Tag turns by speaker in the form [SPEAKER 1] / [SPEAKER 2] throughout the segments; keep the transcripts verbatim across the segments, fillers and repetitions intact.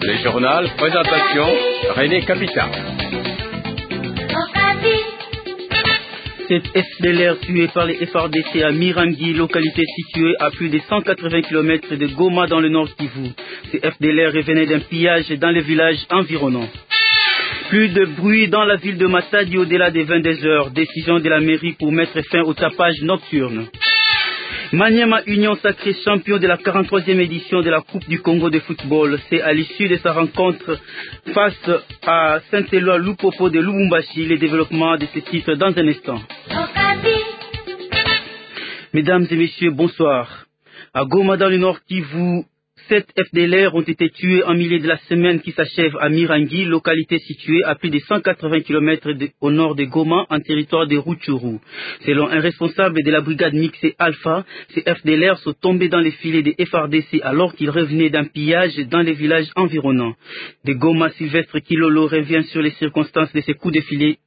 [SPEAKER 1] Le journal, présentation, René Capita.
[SPEAKER 2] Cette F D L R tuée par les F R D C à Mirangi, localité située à plus de cent quatre-vingts kilomètres de Goma dans le nord Kivu. Ces F D L R revenaient d'un pillage dans les villages environnants. Plus de bruit dans la ville de Matadi au-delà des vingt-deux heures. Décision de la mairie pour mettre fin au tapage nocturne. Maniema Union sacré champion de la quarante-troisième édition de la Coupe du Congo de football. C'est à l'issue de sa rencontre face à Saint-Éloi Lupopo de Lubumbashi. Le développement de ce titre dans un instant. Mesdames et messieurs, bonsoir. À Goma dans le nord Kivu, sept F D L R ont été tués en milieu de la semaine qui s'achève à Mirangi, localité située à plus de cent quatre-vingts kilomètres au nord de Goma, en territoire de Rutshuru. Selon un responsable de la brigade mixée Alpha, ces F D L R sont tombés dans les filets des F R D C alors qu'ils revenaient d'un pillage dans les villages environnants. De Goma, Sylvestre Kilolo revient sur les circonstances de ces coups de filet.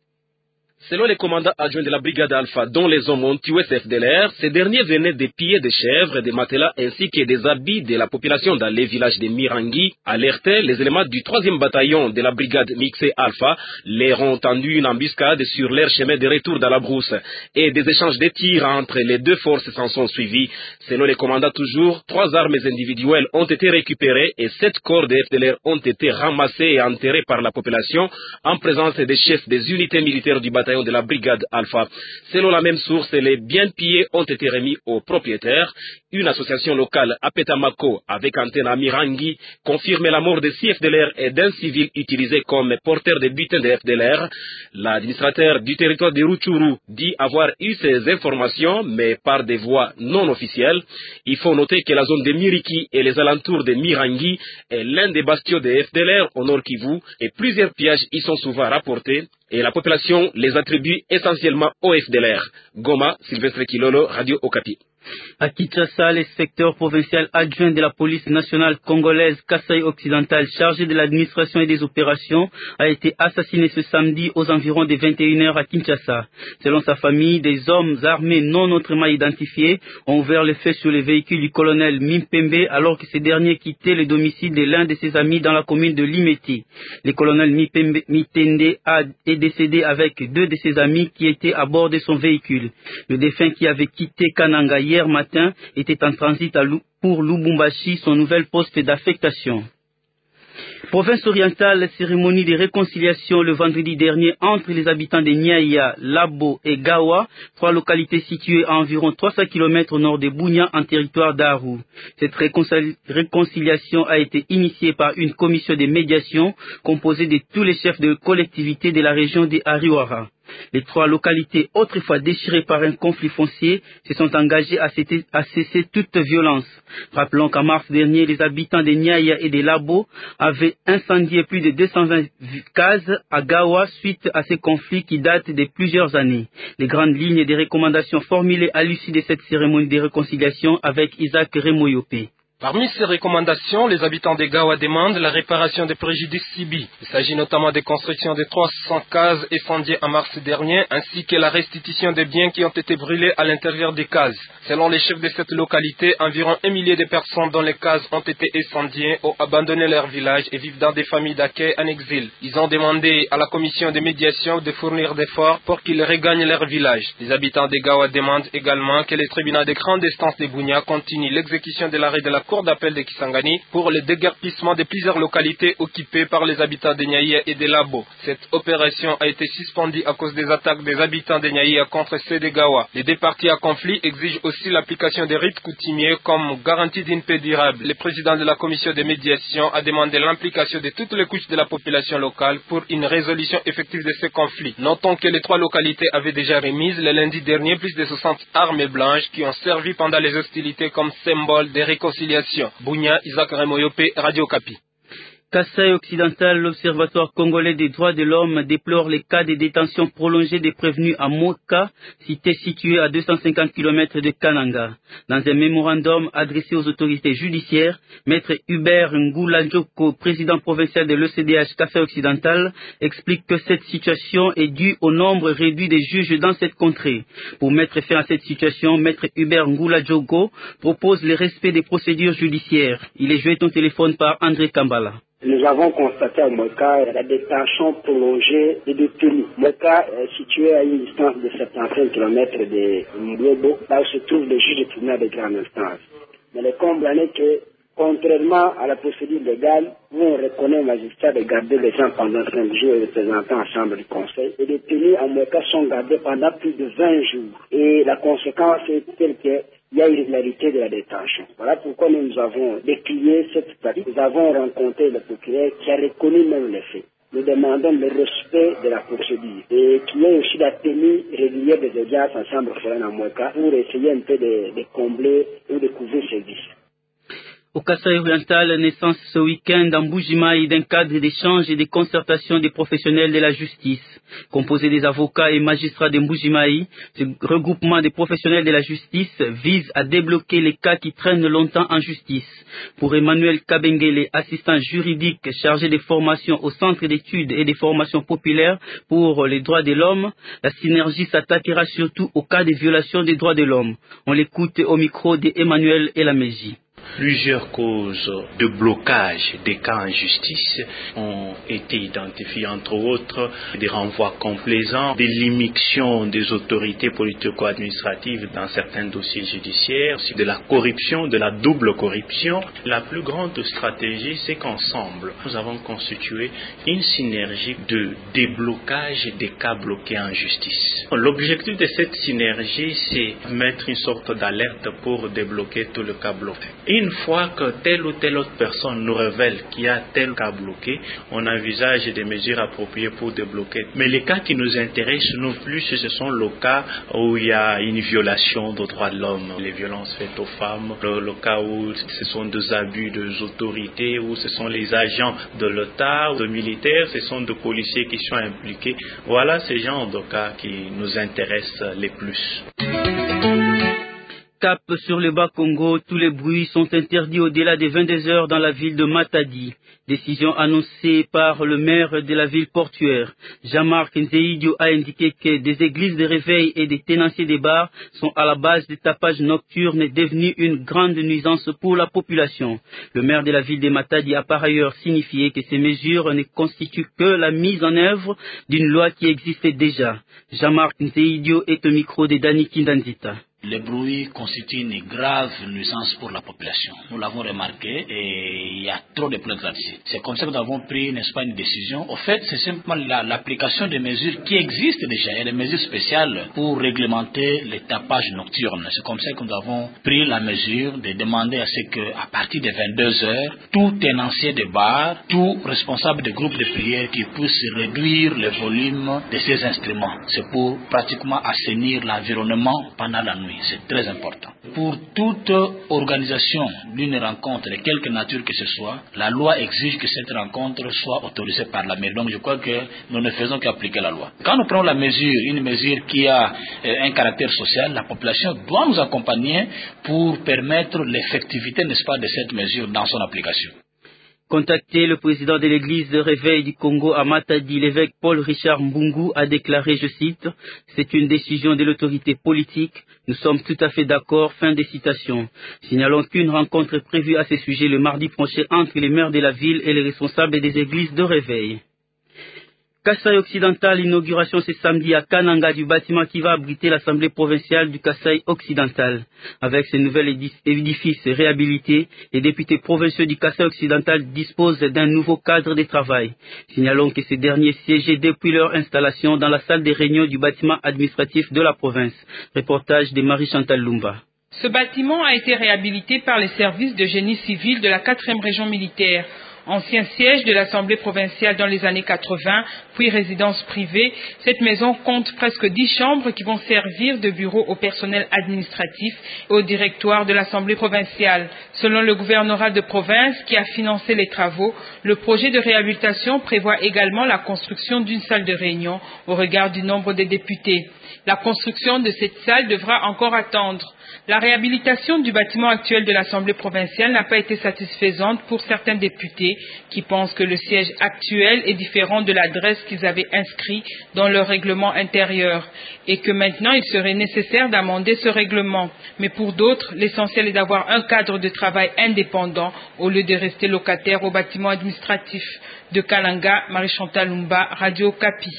[SPEAKER 3] Selon les commandants adjoints de la brigade Alpha, dont les hommes ont tué ces F D L R, ces derniers venaient de piller des chèvres, des matelas ainsi que des habits de la population dans les villages de Mirangi. Alertés, les éléments du troisième bataillon de la brigade mixée Alpha leur ont tendu une embuscade sur leur chemin de retour dans la brousse. Et des échanges de tirs entre les deux forces s'en sont suivis. Selon les commandants toujours, trois armes individuelles ont été récupérées et sept corps de F D L R ont été ramassés et enterrés par la population en présence des chefs des unités militaires du bataillon de la brigade Alpha. Selon la même source, les biens pillés ont été remis aux propriétaires. Une association locale à Petamako avec antenne à Mirangi confirme la mort de six F D L R et d'un civil utilisé comme porteur de butin de F D L R. L'administrateur du territoire de Rutshuru dit avoir eu ces informations, mais par des voies non officielles. Il faut noter que la zone de Miriki et les alentours de Mirangi est l'un des bastions de F D L R au nord Kivu et plusieurs pillages y sont souvent rapportés. Et la population les attribue essentiellement au F D L R. Goma, Sylvestre Kilolo, Radio Okapi.
[SPEAKER 2] À Kinshasa, l'inspecteur provincial adjoint de la police nationale congolaise Kasaï occidental chargé de l'administration et des opérations a été assassiné ce samedi aux environs de vingt et une heures à Kinshasa. Selon sa famille, des hommes armés non autrement identifiés ont ouvert le feu sur les véhicules du colonel Mimpembe alors que ce dernier quittait le domicile de l'un de ses amis dans la commune de Limeti. Le colonel Mimpembe Mitende a, est décédé avec deux de ses amis qui étaient à bord de son véhicule. Le défunt qui avait quitté Kananga hier matin était en transit à Lou pour Lubumbashi, son nouvel poste d'affectation. Province orientale, cérémonie de réconciliation le vendredi dernier entre les habitants de Nyaya, Labo et Gawa, trois localités situées à environ trois cents kilomètres au nord de Bunia en territoire d'Aru. Cette réconcili réconciliation a été initiée par une commission de médiation composée de tous les chefs de collectivités de la région de Ariwara. Les trois localités autrefois déchirées par un conflit foncier se sont engagées à cesser, à cesser toute violence. Rappelons qu'en mars dernier, les habitants de Nyaya et de Labo avaient incendié plus de deux cent vingt cases à Gawa suite à ces conflits qui datent de plusieurs années. Les grandes lignes des recommandations formulées à l'issue de cette cérémonie de réconciliation avec Isaac Remoyopé.
[SPEAKER 4] Parmi ces recommandations, les habitants de Gawa demandent la réparation des préjudices subis. Il s'agit notamment des constructions de trois cents cases incendiées en mars dernier, ainsi que la restitution des biens qui ont été brûlés à l'intérieur des cases. Selon les chefs de cette localité, environ un millier de personnes dont les cases ont été incendiées ont abandonné leur village et vivent dans des familles d'accueil en exil. Ils ont demandé à la commission de médiation de fournir des efforts pour qu'ils regagnent leur village. Les habitants de Gawa demandent également que le tribunal de grande instance de Bunia continue l'exécution de l'arrêt de la Cour d'appel de Kisangani pour le déguerpissement de plusieurs localités occupées par les habitants de Nyaya et de Labo. Cette opération a été suspendue à cause des attaques des habitants de Nyaya contre ceux de Gawa. Les deux parties à conflit exigent aussi l'application des rites coutumiers comme garantie d'une paix durable. Le président de la commission de médiation a demandé l'implication de toutes les couches de la population locale pour une résolution effective de ce conflit. Notons que les trois localités avaient déjà remis le lundi dernier plus de soixante armes blanches qui ont servi pendant les hostilités comme symbole de réconciliation. Bunia, Isaac Remoyopé, Radio Okapi.
[SPEAKER 2] Kasaï occidental, l'Observatoire congolais des droits de l'homme déplore les cas de détention prolongée des prévenus à Moka, cité située à deux cent cinquante kilomètres de Kananga. Dans un mémorandum adressé aux autorités judiciaires, Maître Hubert Ngouladjoko, président provincial de l'E C D H Kasaï occidental, explique que cette situation est due au nombre réduit des juges dans cette contrée. Pour mettre fin à cette situation, Maître Hubert Ngouladjoko propose le respect des procédures judiciaires. Il est joint au téléphone par André Kambala.
[SPEAKER 5] Nous avons constaté à Moka la détention prolongée des détenus. Moka est situé à une distance de soixante-quinze kilomètres de Mblobo, là où se trouvent les juges de tribunal de grande instance. Mais le comble en est que, contrairement à la procédure légale, où on reconnaît au magistrat de garder les gens pendant cinq jours et représentant en chambre du conseil, les détenus à Moka sont gardés pendant plus de vingt jours. Et la conséquence est telle que il y a irrégularité de la détention. Voilà pourquoi nous avons décrié cette pratique. Nous avons rencontré le procureur qui a reconnu même les faits. Nous demandons le respect de la procédure et qu'il y ait aussi la tenue régulière des audiences en chambre foraine à Moka pour essayer un peu de, de combler ou de couvrir ces vices.
[SPEAKER 2] Au Kasaï oriental, naissance ce week-end en Mbujimayi d'un cadre d'échange et de concertation des professionnels de la justice. Composé des avocats et magistrats de Mbujimayi, ce regroupement des professionnels de la justice vise à débloquer les cas qui traînent longtemps en justice. Pour Emmanuel Kabengele, assistant juridique chargé des formations au Centre d'études et des formations populaires pour les droits de l'homme, la synergie s'attaquera surtout aux cas de violation des droits de l'homme. On l'écoute au micro d'Emmanuel Elameji.
[SPEAKER 6] Plusieurs causes de blocage des cas en justice ont été identifiées, entre autres des renvois complaisants, des limitions des autorités politico-administratives dans certains dossiers judiciaires, de la corruption, de la double corruption. La plus grande stratégie, c'est qu'ensemble, nous avons constitué une synergie de déblocage des cas bloqués en justice. L'objectif de cette synergie, c'est mettre une sorte d'alerte pour débloquer tout le cas bloqué. Une fois que telle ou telle autre personne nous révèle qu'il y a tel cas bloqué, on envisage des mesures appropriées pour débloquer. Mais les cas qui nous intéressent, nous plus, ce sont les cas où il y a une violation des droits de l'homme, les violences faites aux femmes, le, le cas où ce sont des abus des autorités, où ce sont les agents de l'État, de militaires, ce sont des policiers qui sont impliqués. Voilà ces genres de cas qui nous intéressent les plus.
[SPEAKER 2] Cap sur le Bas-Congo, tous les bruits sont interdits au-delà des vingt-deux heures dans la ville de Matadi. Décision annoncée par le maire de la ville portuaire. Jean-Marc Nzeidio a indiqué que des églises de réveil et des tenanciers des bars sont à la base des tapages nocturnes devenus une grande nuisance pour la population. Le maire de la ville de Matadi a par ailleurs signifié que ces mesures ne constituent que la mise en œuvre d'une loi qui existait déjà. Jean-Marc Nzeidio est au micro de Dani Kindanzita.
[SPEAKER 7] Les bruits constituent une grave nuisance pour la population. Nous l'avons remarqué et il y a trop de plaintes là-dessus. C'est comme ça que nous avons pris, n'est-ce pas, une décision. Au fait, c'est simplement la, l'application des mesures qui existent déjà. Il y a des mesures spéciales pour réglementer les tapages nocturnes. C'est comme ça que nous avons pris la mesure de demander à ce qu'à partir de vingt-deux heures, tout tenancier de bar, tout responsable de groupe de prière qui puisse réduire le volume de ces instruments. C'est pour pratiquement assainir l'environnement pendant la nuit. C'est très important. Pour toute organisation d'une rencontre de quelque nature que ce soit, la loi exige que cette rencontre soit autorisée par la mairie. Donc je crois que nous ne faisons qu'appliquer la loi. Quand nous prenons la mesure, une mesure qui a euh, un caractère social, la population doit nous accompagner pour permettre l'effectivité, n'est-ce pas, de cette mesure dans son application.
[SPEAKER 2] Contacté, le président de l'église de réveil du Congo à Matadi, l'évêque Paul Richard Mbungu a déclaré, je cite, « C'est une décision de l'autorité politique. Nous sommes tout à fait d'accord. » Fin des citations. Signalons qu'une rencontre est prévue à ce sujet le mardi prochain entre les maires de la ville et les responsables des églises de réveil. Kasaï occidental, inauguration ce samedi à Kananga du bâtiment qui va abriter l'Assemblée provinciale du Kasaï occidental. Avec ce nouvel édifice réhabilité, les députés provinciaux du Kasaï occidental disposent d'un nouveau cadre de travail. Signalons que ces derniers siégeaient depuis leur installation dans la salle des réunions du bâtiment administratif de la province. Reportage de Marie-Chantal Lumba.
[SPEAKER 8] Ce bâtiment a été réhabilité par les services de génie civil de la quatrième région militaire. Ancien siège de l'Assemblée provinciale dans les années quatre-vingt, puis résidence privée, cette maison compte presque dix chambres qui vont servir de bureau au personnel administratif et au directoire de l'Assemblée provinciale. Selon le gouvernorat de province qui a financé les travaux, le projet de réhabilitation prévoit également la construction d'une salle de réunion au regard du nombre des députés. La construction de cette salle devra encore attendre. La réhabilitation du bâtiment actuel de l'Assemblée provinciale n'a pas été satisfaisante pour certains députés qui pensent que le siège actuel est différent de l'adresse qu'ils avaient inscrite dans leur règlement intérieur et que maintenant il serait nécessaire d'amender ce règlement. Mais pour d'autres, l'essentiel est d'avoir un cadre de travail indépendant au lieu de rester locataire au bâtiment administratif. De Kalanga, Marie-Chantal Lumba, Radio Okapi.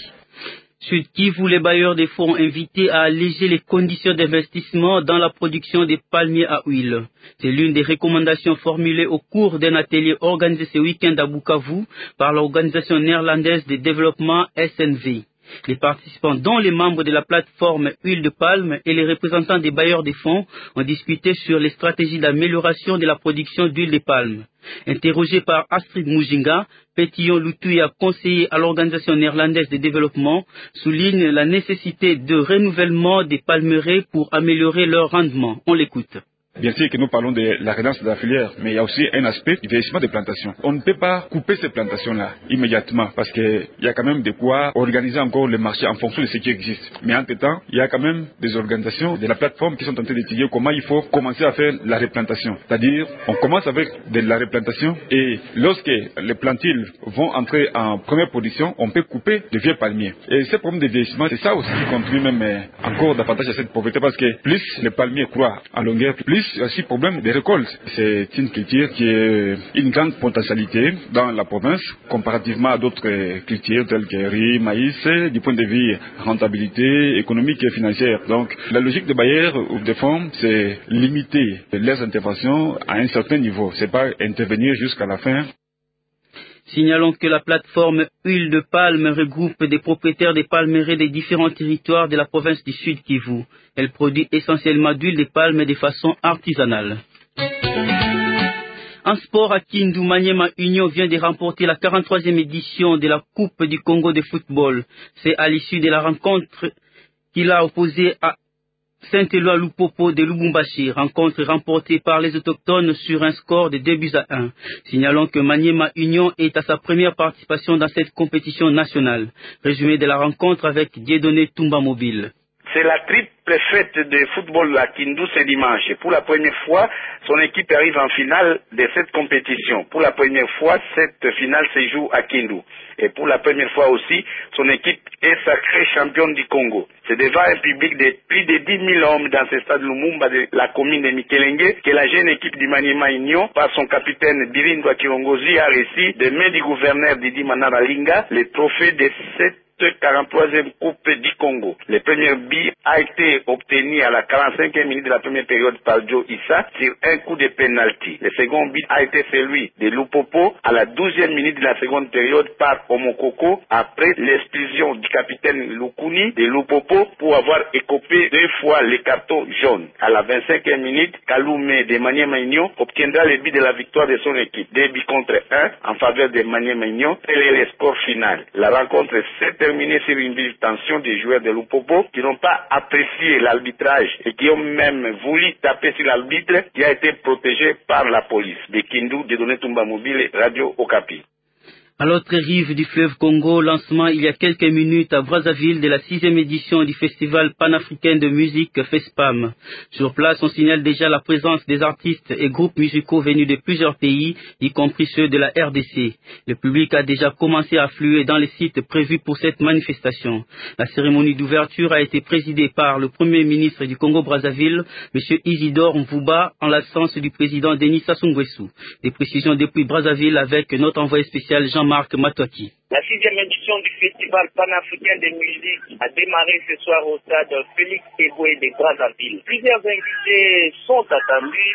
[SPEAKER 2] Sud Kivu, les bailleurs des fonds invités à alléger les conditions d'investissement dans la production des palmiers à huile. C'est l'une des recommandations formulées au cours d'un atelier organisé ce week-end à Bukavu par l'organisation néerlandaise de développement S N V. Les participants, dont les membres de la plateforme Huile de Palme et les représentants des bailleurs des fonds, ont discuté sur les stratégies d'amélioration de la production d'huile de palme. Interrogé par Astrid Mujinga, Pétillon Lutuya, conseiller à l'organisation néerlandaise de développement, souligne la nécessité de renouvellement des palmeraies pour améliorer leur rendement. On l'écoute.
[SPEAKER 9] Bien sûr que nous parlons de la relance de la filière, mais il y a aussi un aspect du vieillissement des plantations. On ne peut pas couper ces plantations-là immédiatement parce qu'il y a quand même de quoi organiser encore le marché en fonction de ce qui existe. Mais entre-temps, il y a quand même des organisations de la plateforme qui sont en train d'étudier comment il faut commencer à faire la replantation. C'est-à-dire, on commence avec de la replantation et lorsque les plantules vont entrer en première production, on peut couper de vieux palmiers. Et ce problème de vieillissement, c'est ça aussi qui contribue même encore davantage à cette pauvreté parce que plus les palmiers croient en longueur, plus il y a aussi problème des récoltes. C'est une culture qui a une grande potentialité dans la province comparativement à d'autres cultures telles que riz, maïs, du point de vue rentabilité économique et financière. Donc la logique des bailleurs ou des fonds, c'est limiter leurs interventions à un certain niveau. C'est pas intervenir jusqu'à la fin.
[SPEAKER 2] Signalons que la plateforme Huile de Palme regroupe des propriétaires des palmeraies des différents territoires de la province du Sud Kivu. Elle produit essentiellement d'huile de palme de façon artisanale. En sport, à Kindu, Maniema Union vient de remporter la quarante-troisième édition de la Coupe du Congo de football. C'est à l'issue de la rencontre qu'il a opposé à Saint-Éloi Lupopo de Lubumbashi, rencontre remportée par les autochtones sur un score de deux buts à un. Signalons que Maniema Union est à sa première participation dans cette compétition nationale. Résumé de la rencontre avec Dieudonné Tumba Mobile.
[SPEAKER 10] C'est la triple fête de football à Kindu ce dimanche. Pour la première fois, son équipe arrive en finale de cette compétition. Pour la première fois, cette finale se joue à Kindu. Et pour la première fois aussi, son équipe est sacrée championne du Congo. C'est devant un public de plus de dix mille hommes dans ce stade Lumumba de la commune de Mikelenge que la jeune équipe du Maniema Union, par son capitaine Birindwa Kirongozi, a reçu des mains du gouverneur Didi Manaralinga le trophée de cette quarante-troisième Coupe du Congo. Le premier but a été obtenu à la quarante-cinquième minute de la première période par Joe Issa sur un coup de penalty. Le second but a été celui de Lupopo à la douzième minute de la seconde période par Omokoko après l'expulsion du capitaine Lukuni de Lupopo pour avoir écopé deux fois les cartons jaunes. À la vingt-cinquième minute, Kalume de Maniema Union obtiendra le but de la victoire de son équipe. Deux buts contre un en faveur de Maniema Union. Tel est le score final. La rencontre s'est terminé sur une vive tension des joueurs de Lupopo qui n'ont pas apprécié l'arbitrage et qui ont même voulu taper sur l'arbitre qui a été protégé par la police. De Kindu, Dieudonné Tumba Mobile, Radio Okapi.
[SPEAKER 2] À l'autre rive du fleuve Congo, lancement il y a quelques minutes à Brazzaville de la sixième édition du festival panafricain de musique FESPAM. Sur place, on signale déjà la présence des artistes et groupes musicaux venus de plusieurs pays, y compris ceux de la R D C. Le public a déjà commencé à affluer dans les sites prévus pour cette manifestation. La cérémonie d'ouverture a été présidée par le Premier ministre du Congo-Brazzaville, M. Isidore Mvuba, en l'absence du président Denis Sassou Nguesso. Des précisions depuis Brazzaville avec notre envoyé spécial Jean Marc Matouaki.
[SPEAKER 11] La sixième édition du Festival panafricain de musique a démarré ce soir au stade Félix Eboué de Brazzaville. Plusieurs invités sont attendus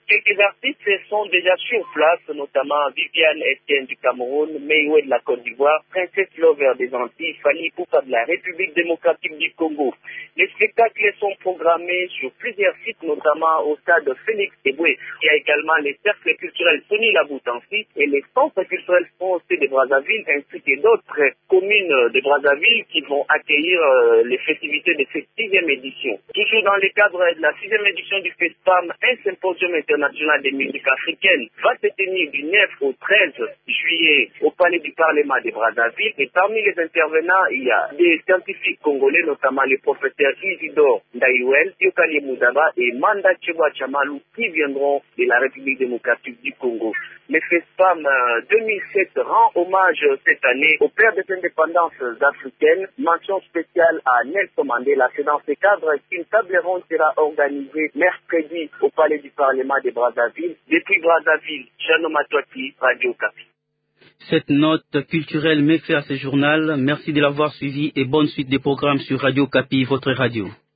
[SPEAKER 11] Quelques artistes sont déjà sur place, notamment Viviane Etienne du Cameroun, Meiwe de la Côte d'Ivoire, Princesse Lover des Antilles, Fali Poupa de la République démocratique du Congo. Les spectacles sont programmés sur plusieurs sites, notamment au stade Félix Eboué. Il y a également les cercles culturels Sony Laboutansi et les centres culturels français de Brazzaville, ainsi que d'autres communes de Brazzaville qui vont accueillir euh, les festivités de cette sixième édition. Toujours dans le cadre de la sixième édition du FESPAM, un symposium international des musiques africaines va se tenir du neuf au treize juillet au Palais du Parlement de Brazzaville. Et parmi les intervenants, il y a des scientifiques congolais, notamment les professeurs Isidore Ndaïwel, Yokali Moudaba et Manda Chebwa Chamalou qui viendront de la République démocratique du Congo. Le FESPAM deux mille sept rend hommage cette année au père des indépendances africaines. Mention spéciale à Nelson Mandela. C'est dans ce cadre qu'une table ronde sera organisée mercredi au Palais du Parlement de Brazzaville. Depuis Brazzaville, Chano Matouaki, Radio Okapi.
[SPEAKER 2] Cette note culturelle met fin à ce journal. Merci de l'avoir suivi et bonne suite des programmes sur Radio Okapi, votre radio.